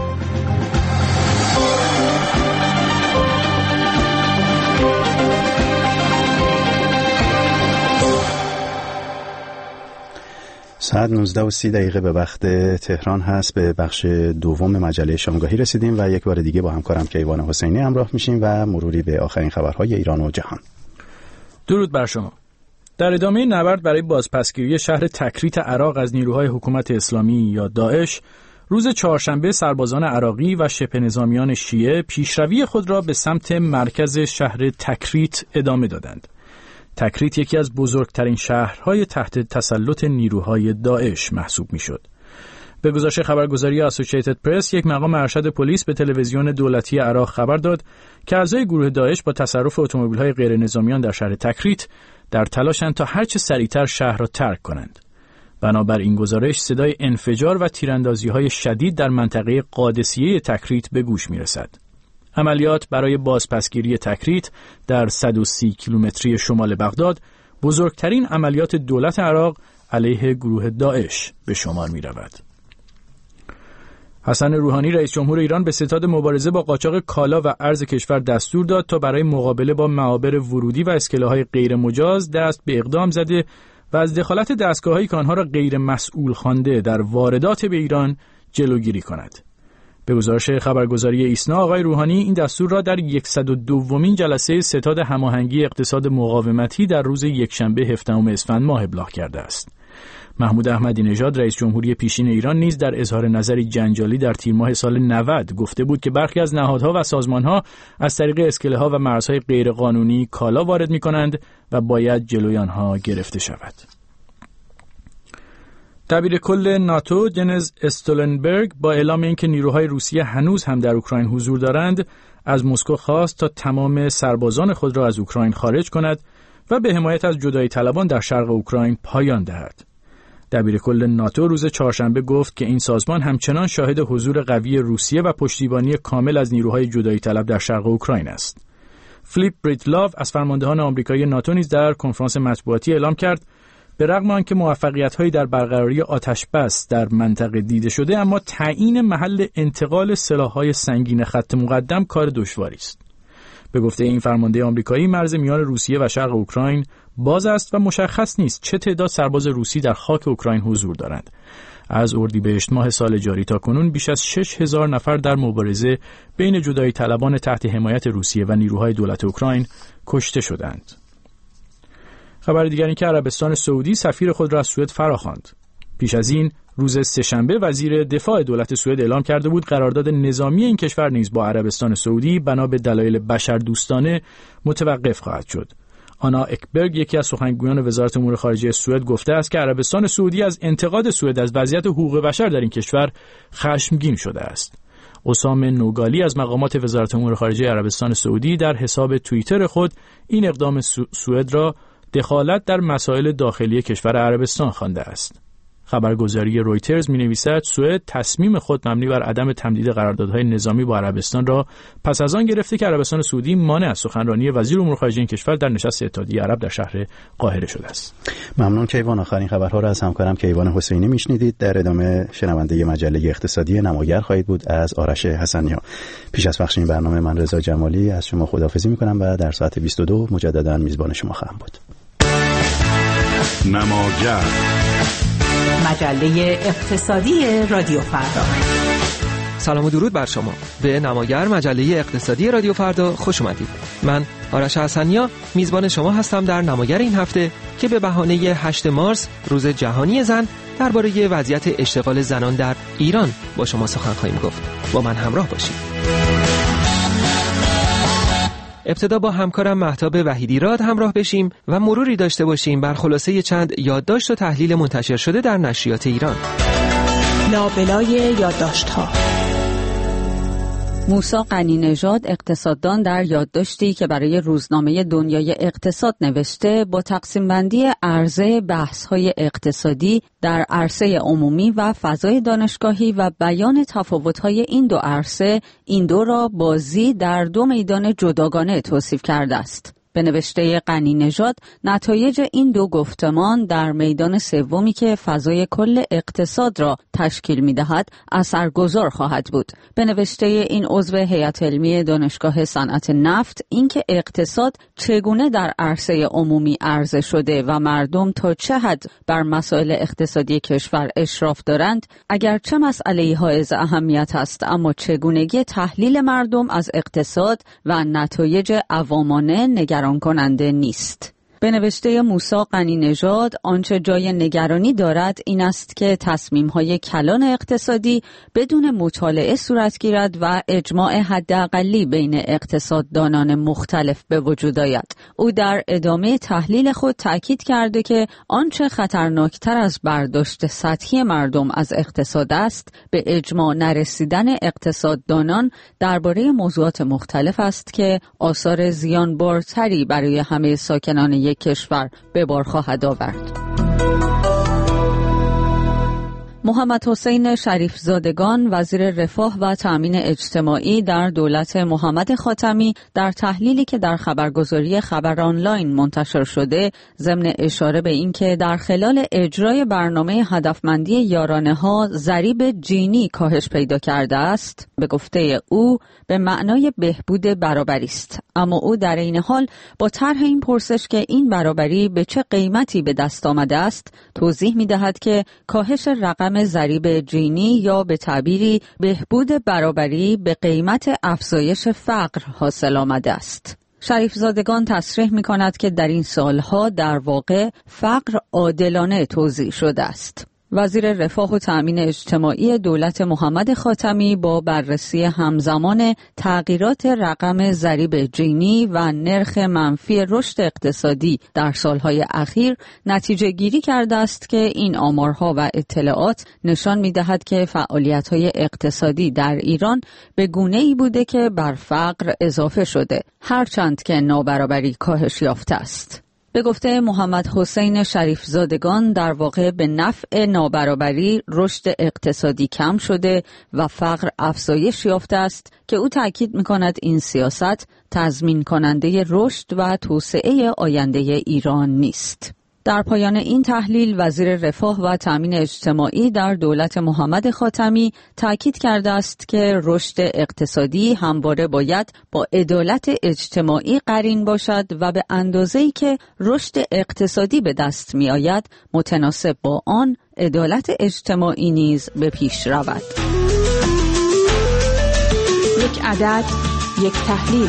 ساعت 19:30 به وقت تهران هست. به بخش دوم مجله شامگاهی رسیدیم و یک بار دیگه با همکارم کیوان حسینی همراه میشیم و مروری به آخرین خبرهای ایران و جهان. درود بر شما. در ادامه نبرد برای بازپسگیری شهر تکریت عراق از نیروهای حکومت اسلامی یا داعش، روز چهارشنبه سربازان عراقی و شبه نظامیان شیعه پیشروی خود را به سمت مرکز شهر تکریت ادامه دادند. تکریت یکی از بزرگترین شهرهای تحت تسلط نیروهای داعش محسوب میشد. به گزارش خبرگزاری اسوسییتد پرس، یک مقام ارشد پلیس به تلویزیون دولتی عراق خبر داد که اعضای گروه داعش با تصرف اتومبیل‌های غیر نظامیان در شهر تکریت در تلاشند تا هرچه سریعتر شهر را ترک کنند. بنابر این گزارش صدای انفجار و تیراندازی‌های شدید در منطقه قادسیه تکریت به گوش می‌رسد. عملیات برای بازپسگیری تکریت در 130 کیلومتری شمال بغداد بزرگترین عملیات دولت عراق علیه گروه داعش به شمار می‌رود. حسن روحانی رئیس جمهور ایران به ستاد مبارزه با قاچاق کالا و ارز کشور دستور داد تا برای مقابله با معابر ورودی و اسکله‌های غیر مجاز دست به اقدام زده و از دخالت دستگاه‌هایی که آنها را غیر مسئول خوانده در واردات به ایران جلوگیری کند. به گزارش خبرگزاری ایسنا، آقای روحانی این دستور را در 102مین جلسه ستاد هماهنگی اقتصاد مقاومتی در روز یکشنبه 17 اسفند ماه ابلاغ کرده است. محمود احمدی نژاد رئیس جمهوری پیشین ایران نیز در اظهار نظری جنجالی در تیر ماه سال 90 گفته بود که برخی از نهادها و سازمانها از طریق اسکله‌ها و مرزهای غیرقانونی کالا وارد می‌کنند و باید جلوی آنها گرفته شود. دبیر کل ناتو جنز استولنبرگ با اعلام اینکه نیروهای روسیه هنوز هم در اوکراین حضور دارند، از مسکو خواست تا تمام سربازان خود را از اوکراین خارج کند و به حمایت از جدایی طلبان در شرق اوکراین پایان دهد. دبیر کل ناتو روز چهارشنبه گفت که این سازمان همچنان شاهد حضور قوی روسیه و پشتیبانی کامل از نیروهای جدایی طلب در شرق اوکراین است. فلیپ بریتلاو از فرماندهان آمریکایی ناتو نیز در کنفرانس مطبوعاتی اعلام کرد به رغم آنکه موفقیت‌هایی در برقراری آتش بس در منطقه دیده شده، اما تعیین محل انتقال سلاح‌های سنگین خط مقدم کار دشواری است. به گفته این فرمانده آمریکایی، مرز میان روسیه و شرق اوکراین باز است و مشخص نیست چه تعداد سرباز روسی در خاک اوکراین حضور دارند. از اردیبهشت ماه سال جاری تا کنون بیش از 6000 نفر در مبارزه بین جدایی طلبان تحت حمایت روسیه و نیروهای دولت اوکراین کشته شدند. خبر دیگری که عربستان سعودی سفیر خود را از سوئد فراخواند. پیش از این روز سه‌شنبه وزیر دفاع دولت سوئد اعلام کرده بود قرارداد نظامی این کشور نیز با عربستان سعودی بنا به دلایل بشردوستانه متوقف خواهد شد. آنا اکبرگ، یکی از سخنگویان وزارت امور خارجه سوئد، گفته است که عربستان سعودی از انتقاد سوئد از وضعیت حقوق بشر در این کشور خشمگین شده است. اسام نوگالی از مقامات وزارت امور خارجه عربستان سعودی در حساب توییتر خود این اقدام سوئد را دخالت در مسائل داخلی کشور عربستان خوانده است. خبرگزاری رویترز می‌نویسد سوئد تصمیم خود مبنی بر عدم تمدید قراردادهای نظامی با عربستان را پس از آن گرفته که عربستان سعودی مانع از سخنرانی وزیر امور خارجه این کشور در نشست اتحادیه عرب در شهر قاهره شده است. ممنون کیوان. آخرین خبرها را از همکارم کیوان حسینی میشنیدید. در ادامه شنونده مجله اقتصادی نماگر خواهید بود از آرش حسنی‌ها. پیش از پخش این برنامه من رضا جمالی از شما خداحافظی می‌کنم و در ساعت 22 مجددا میزبان شما خواهم بود. نماگر، مجله اقتصادی رادیو فردا. سلام و درود بر شما. به نماگر، مجله اقتصادی رادیو فردا خوش اومدید. من آرش حسنیا میزبان شما هستم در نماگر این هفته که به بهانه 8 مارس روز جهانی زن درباره وضعیت اشتغال زنان در ایران با شما سخن خواهیم گفت. با من همراه باشید. ابتدا با همکارم مهتاب وحیدیراد همراه بشیم و مروری داشته باشیم بر خلاصه چند یادداشت و تحلیل منتشر شده در نشریات ایران. لابلای یادداشت‌ها. موسی غنی‌نژاد اقتصاددان در یادداشتی که برای روزنامه دنیای اقتصاد نوشته با تقسیم بندی عرضه بحث‌های اقتصادی در عرصه عمومی و فضای دانشگاهی و بیان تفاوت‌های این دو عرصه، این دو را بازی در دو میدان جداگانه توصیف کرده است. به نوشته غنی‌نژاد نتایج این دو گفتمان در میدان سومی که فضای کل اقتصاد را تشکیل می‌دهد اثرگذار خواهد بود. به نوشته این عضو هیئت علمی دانشگاه صنعت نفت، اینکه اقتصاد چگونه در عرصه عمومی عرضه شده و مردم تا چه حد بر مسائل اقتصادی کشور اشراف دارند، اگرچه مسئله‌ای حائز اهمیت است، اما چگونگی تحلیل مردم از اقتصاد و نتایج عوامانه نگران کننده نیست. به نوشته موسی غنی‌نژاد آنچه جای نگرانی دارد این است که تصمیم‌های کلان اقتصادی بدون مطالعه صورت گیرد و اجماع حداقلی بین اقتصاددانان مختلف به وجود آید. او در ادامه تحلیل خود تاکید کرده که آنچه خطرناکتر از برداشت سطحی مردم از اقتصاد است، به اجماع نرسیدن اقتصاددانان درباره موضوعات مختلف است که آثار زیانبارتری برای همه ساکنان یک کشور به بار خواهد آورد. محمد حسین شریف زادگان وزیر رفاه و تأمین اجتماعی در دولت محمد خاتمی در تحلیلی که در خبرگزاری خبر آنلاین منتشر شده ضمن اشاره به اینکه در خلال اجرای برنامه هدفمندی یارانه‌ها ضریب جینی کاهش پیدا کرده است، به گفته او به معنای بهبود برابری است. اما او در این حال با طرح این پرسش که این برابری به چه قیمتی به دست آمده است توضیح می‌دهد که کاهش رقم ضریب جینی یا به تعبیری بهبود برابری به قیمت افزایش فقر حاصل آمده است. شریف زادگان تصریح می‌کند که در این سالها در واقع فقر عادلانه توزیع شده است. وزیر رفاه و تأمین اجتماعی دولت محمد خاتمی با بررسی همزمان تغییرات رقم ضریب جینی و نرخ منفی رشد اقتصادی در سالهای اخیر نتیجه گیری کرده است که این آمارها و اطلاعات نشان می‌دهد که فعالیت‌های اقتصادی در ایران به گونه‌ای بوده که بر فقر اضافه شده، هرچند که نابرابری کاهش یافته است. به گفته محمد حسین شریف زادگان در واقع به نفع نابرابری رشد اقتصادی کم شده و فقر افزایش یافته است که او تاکید می‌کند این سیاست تضمین کننده رشد و توسعه آینده ایران نیست. در پایان این تحلیل وزیر رفاه و تأمین اجتماعی در دولت محمد خاتمی تاکید کرده است که رشد اقتصادی همواره باید با عدالت اجتماعی قرین باشد و به اندازه‌ای که رشد اقتصادی به دست می آید متناسب با آن عدالت اجتماعی نیز به پیش رود. یک عدد، یک تحلیل.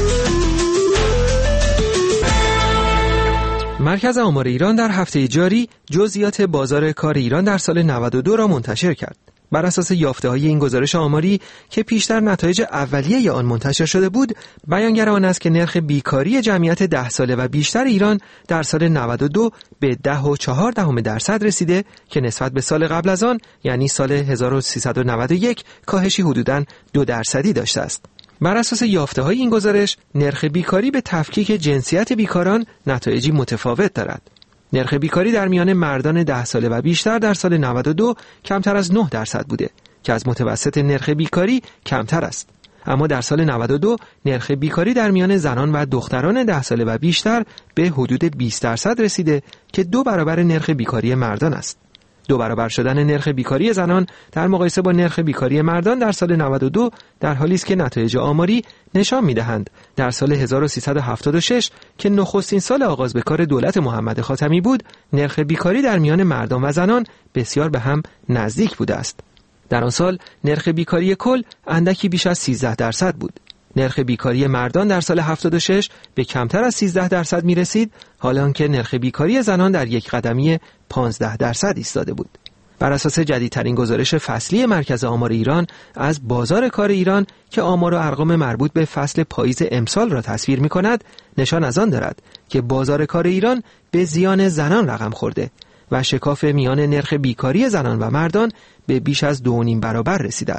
مرکز آمار ایران در هفته جاری جزئیات بازار کار ایران در سال 92 را منتشر کرد. بر اساس یافته‌های این گزارش آماری که پیشتر نتایج اولیه آن منتشر شده بود، بیانگر آن است که نرخ بیکاری جمعیت 10 ساله و بیشتر ایران در سال 92 به 10.4% رسیده که نسبت به سال قبل از آن، یعنی سال 1391، کاهشی حدوداً 2% داشته است. بر اساس یافته‌های این گزارش، نرخ بیکاری به تفکیک جنسیت بیکاران نتایجی متفاوت دارد. نرخ بیکاری در میان مردان 10 ساله و بیشتر در سال 92 کمتر از 9% بوده که از متوسط نرخ بیکاری کمتر است. اما در سال 92 نرخ بیکاری در میان زنان و دختران 10 ساله و بیشتر به حدود 20% رسیده که 2 برابر نرخ بیکاری مردان است. 2 برابر شدن نرخ بیکاری زنان در مقایسه با نرخ بیکاری مردان در سال 92 در حالی است که نتایج آماری نشان می‌دهند در سال 1376 که نخستین سال آغاز به کار دولت محمد خاتمی بود، نرخ بیکاری در میان مردان و زنان بسیار به هم نزدیک بوده است. در آن سال نرخ بیکاری کل اندکی بیش از 13% بود. نرخ بیکاری مردان در سال 76 به کمتر از 13% می رسید، حالان که نرخ بیکاری زنان در یک قدمی 15% ایستاده بود. بر اساس جدیدترین گزارش فصلی مرکز آمار ایران از بازار کار ایران که آمار و ارقام مربوط به فصل پاییز امسال را تصویر می کند، نشان از آن دارد که بازار کار ایران به زیان زنان رقم خورده و شکاف میان نرخ بیکاری زنان و مردان به بیش از 2.5 برابر رسیده است.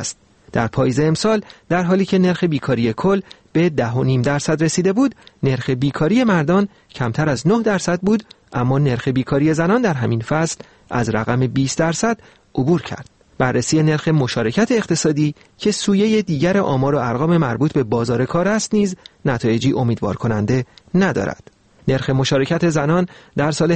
در پاییز امسال در حالی که نرخ بیکاری کل به 10.5% رسیده بود، نرخ بیکاری مردان کمتر از 9% بود، اما نرخ بیکاری زنان در همین فصل از رقم 20% عبور کرد. بررسی نرخ مشارکت اقتصادی که سویه دیگر آمار و ارقام مربوط به بازار کار است نیز نتایجی امیدوار کننده ندارد. نرخ مشارکت زنان در سال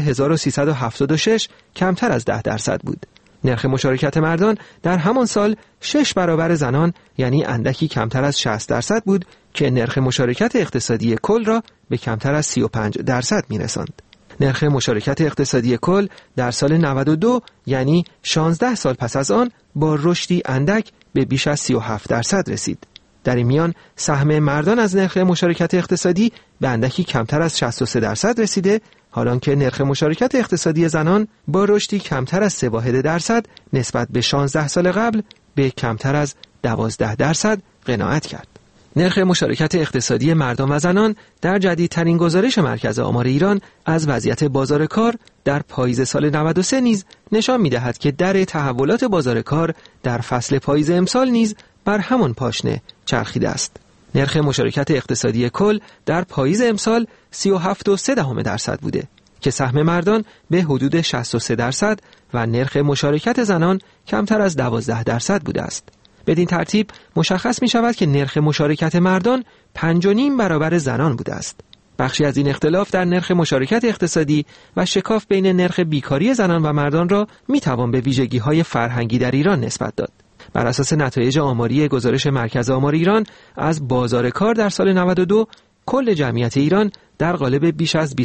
1376 کمتر از 10% بود. نرخ مشارکت مردان در همان سال 6 برابر زنان، یعنی اندکی کمتر از 60% بود که نرخ مشارکت اقتصادی کل را به کمتر از 35% می‌رساند. نرخ مشارکت اقتصادی کل در سال 92، یعنی 16 سال پس از آن، با رشدی اندک به بیش از 37% رسید. در این میان سهم مردان از نرخ مشارکت اقتصادی به اندکی کمتر از 63% رسیده، حالانکه نرخ مشارکت اقتصادی زنان با رشدی کمتر از 0.3% نسبت به 16 سال قبل به کمتر از 12% قناعت کرد. نرخ مشارکت اقتصادی مردان و زنان در جدیدترین گزارش مرکز آمار ایران از وضعیت بازار کار در پاییز سال 93 نیز نشان می‌دهد که در تحولات بازار کار در فصل پاییز امسال نیز بر همان پاشنه چرخیده است. نرخ مشارکت اقتصادی کل در پاییز امسال 37.3% بوده که سهم مردان به حدود 63% و نرخ مشارکت زنان کمتر از 12% بوده است. بدین ترتیب مشخص می شود که نرخ مشارکت مردان 5.5 برابر زنان بوده است. بخشی از این اختلاف در نرخ مشارکت اقتصادی و شکاف بین نرخ بیکاری زنان و مردان را می توان به ویژگی‌های فرهنگی در ایران نسبت داد. بر اساس نتایج آماری گزارش مرکز آمار ایران از بازار کار در سال 92، کل جمعیت ایران در قالب بیش از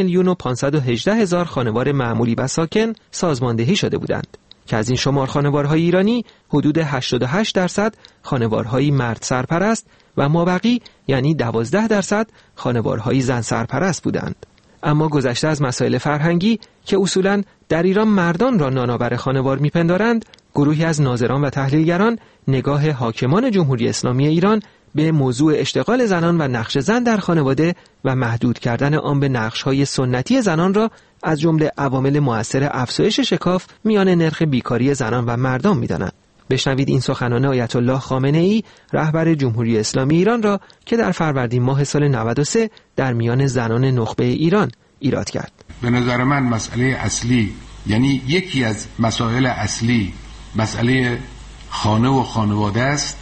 22,518,000 خانوار معمولی و ساکن سازماندهی شده بودند که از این شمار خانوارهای ایرانی حدود 88% خانوارهای مرد سرپرست و مابقی یعنی 12% خانوارهای زن سرپرست بودند. اما گذشته از مسائل فرهنگی که اصولاً در ایران مردان را نانآور خانوار می‌پندارند، گروهی از ناظران و تحلیلگران نگاه حاکمان جمهوری اسلامی ایران به موضوع اشتغال زنان و نقش زن در خانواده و محدود کردن آن به نقش‌های سنتی زنان را از جمله عوامل مؤثر افزایش شکاف میان نرخ بیکاری زنان و مردان می‌دانند. بشنوید این سخنان آیت الله خامنه‌ای رهبر جمهوری اسلامی ایران را که در فروردین ماه سال 93 در میان زنان نخبه ایران ایراد کرد. به نظر من مسئله اصلی، یعنی یکی از مسائل اصلی، مسئله خانه و خانواده است.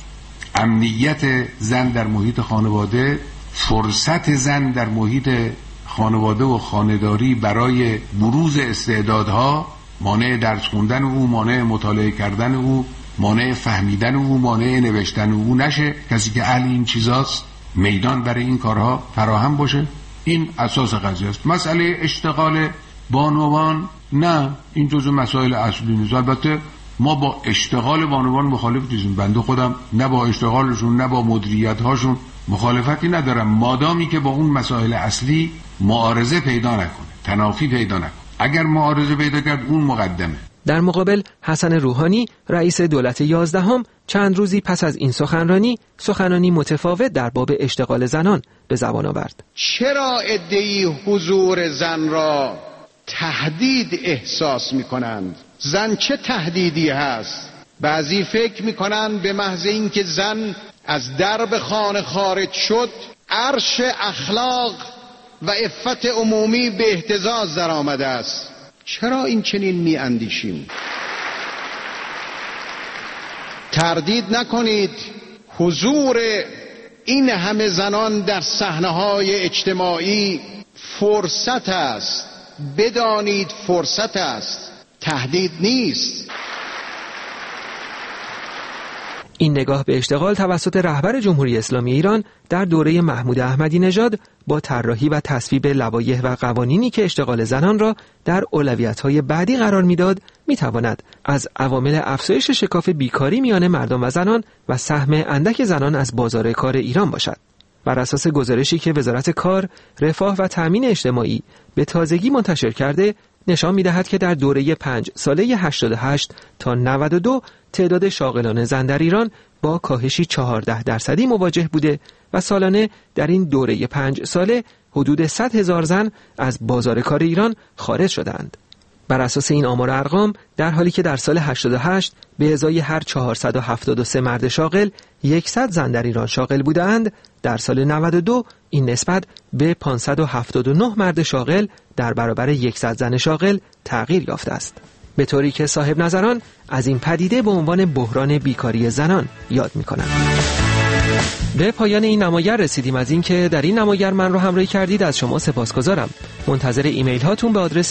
امنیت زن در محیط خانواده، فرصت زن در محیط خانواده و خانه‌داری برای بروز استعدادها، مانع درس خوندن او، مانع مطالعه کردن او، مانع فهمیدن او، مانع نوشتن او نشه. کسی که اهل این چیزاست میدان برای این کارها فراهم باشه. این اساس قضیه است. مسئله اشتغال بانوان، نه، این جزو مسائل اصلی نیست. البته ما با اشتغال بانوان مخالف نیستیم. بنده خودم نه با اشتغالشون نه با مدیریت هاشون مخالفتی ندارم، مادامی که با اون مسائل اصلی معارضه پیدا نکنه، تنافی پیدا نکنه. اگر معارضه پیدا کرد اون مقدمه. در مقابل حسن روحانی رئیس دولت 11 چند روزی پس از این سخنانی متفاوت در باب اشتغال زنان به زبان آورد. چرا عده‌ای حضور زن را تهدید احساس می‌کنند؟ زن چه تهدیدی هست؟ بعضی فکر می‌کنند به محض اینکه زن از درب خانه خارج شد، عرش اخلاق و عفت عمومی به اهتزاز در آمده است. چرا این چنین می‌اندیشیم؟ تردید نکنید، حضور این همه زنان در صحنه‌های اجتماعی فرصت است. بدانید فرصت است، تهدید نیست. این نگاه به اشتغال توسط رهبر جمهوری اسلامی ایران در دوره محمود احمدی نژاد با طراحی و تصویب لوایح و قوانینی که اشتغال زنان را در اولویت‌های بعدی قرار می‌داد، می‌تواند از عوامل افزایش شکاف بیکاری میان مردان و زنان و سهم اندک زنان از بازار کار ایران باشد. بر اساس گزارشی که وزارت کار، رفاه و تأمین اجتماعی به تازگی منتشر کرده، نشان می‌دهد که در دوره 5 ساله 88 تا 92 تعداد شاغلان زن در ایران با کاهشی 14% مواجه بوده و سالانه در این دوره 5 ساله حدود 100,000 زن از بازار کار ایران خارج شدند. بر اساس این آمار و ارقام، در حالی که در سال 88 به ازای هر 473 مرد شاغل 100 زن در ایران شاغل بودند، در سال 92 این نسبت به 579 مرد شاغل در برابر 100 زن شاغل تغییر یافته است. به طوری که صاحب نظران از این پدیده به عنوان بحران بیکاری زنان یاد می‌کنند. به پایان این نمایر رسیدیم. از این که در این نمایر من رو همراهی کردید از شما سپاسگزارم. منتظر ایمیل هاتون به آدرس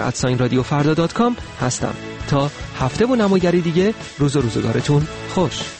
namayer@radiofarda.com هستم. تا هفته و نمایری دیگه، روز و روزگارتون خوش.